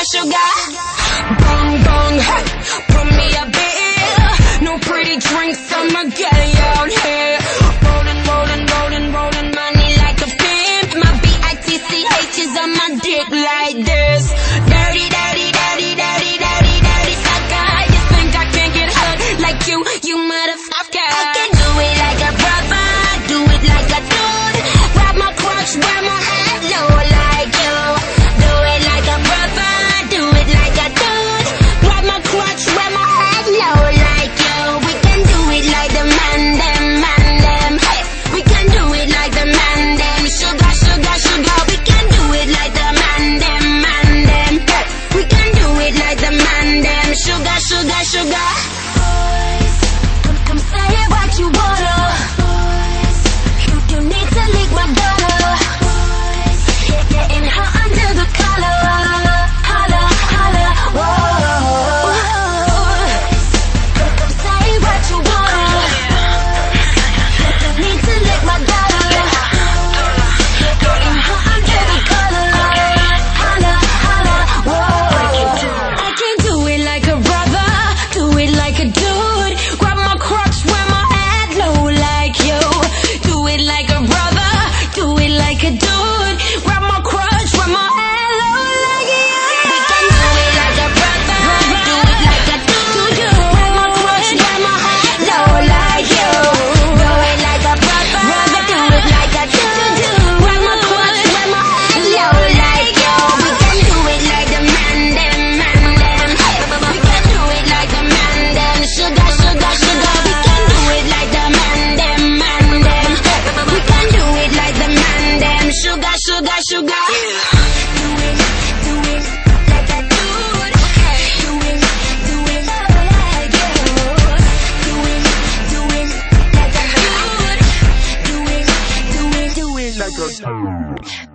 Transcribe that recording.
sugar. Bong bong, hey, put me a bill. No pretty drinks, I'ma get it out here. Rolling, rolling, rolling, rolling money like a pimp. My BITCH is on my dick like this. Dirty, dirty, dirty, dirty, dirty, dirty sucker. You think I can't get hurt like you motherfucker. I can do it like a brother, do it like a dude. Grab my crotch, wear my head low like you. Do it like a brother, do it like a dude. Grab my crotch, wear my head low like you. We can do it like the man them. Hey, we can do it like the man them. Sugar, sugar, sugar. We can do it like the man them. Hey, we can do it like the man them. Sugar, sugar, sugar. Come say what you wanna. You need to lick my daughter. Getting hot under the collar. Holla, holla, whoa. Come say what you wanna. You need to lick my daughter. Getting hot under the collar. Holla, holla, whoa. I can do it like a brother, do it like a dude. Grab my crotch, wear my head low like you. Do it like a brother, do it like a dude. Grab my crotch, wear my head low like you. We can do it like a brother, do it like a dude. Grab my crotch, wear my head low like you. Do it like a brother, do it like a dude. Grab my crotch, wear my head low like you. We can do it like the man them. We can do it like the man them. Sugar, sugar, sugar. We can do it like the man them. We can do it like the man them. Sugar, sugar, sugar. Do it like a dude. Do it like you. Do it like a dude. Do it like a dude.